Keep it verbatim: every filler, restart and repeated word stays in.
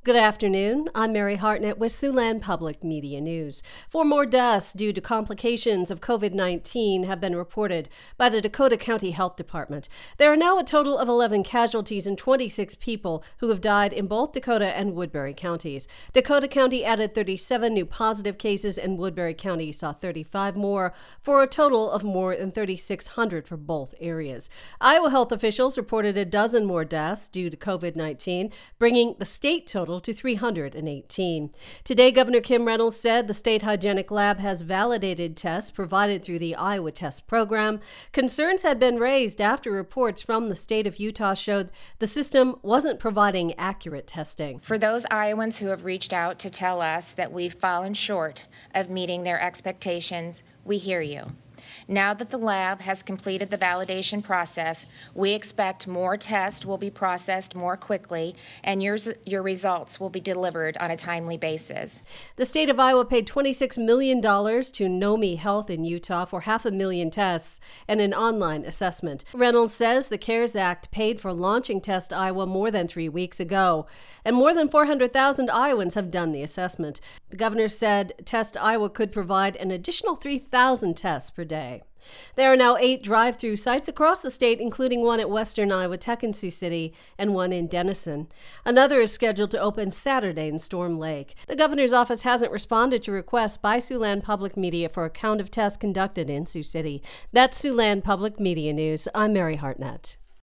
Good afternoon. I'm Mary Hartnett with Siouxland Public Media News. Four more deaths due to complications of COVID nineteen have been reported by the Dakota County Health Department. There are now a total of eleven casualties and twenty-six people who have died in both Dakota and Woodbury counties. Dakota County added thirty-seven new positive cases and Woodbury County saw thirty-five more, for a total of more than thirty-six hundred for both areas. Iowa health officials reported a dozen more deaths due to COVID nineteen, bringing the state total to three hundred eighteen. Today, Governor Kim Reynolds said the state hygienic lab has validated tests provided through the Iowa Test program. Concerns had been raised after reports from the state of Utah showed the system wasn't providing accurate testing. For those Iowans who have reached out to tell us that we've fallen short of meeting their expectations, we hear you. Now that the lab has completed the validation process, we expect more tests will be processed more quickly and your, your results will be delivered on a timely basis. The state of Iowa paid twenty-six million dollars to Nomi Health in Utah for half a million tests and an online assessment. Reynolds says the CARES Act paid for launching Test Iowa more than three weeks ago, and more than four hundred thousand Iowans have done the assessment. The governor said Test Iowa could provide an additional three thousand tests per day. There are now eight drive-through sites across the state, including one at Western Iowa Tech in Sioux City and one in Denison. Another is scheduled to open Saturday in Storm Lake. The governor's office hasn't responded to requests by Siouxland Public Media for a count of tests conducted in Sioux City. That's Siouxland Public Media News. I'm Mary Hartnett.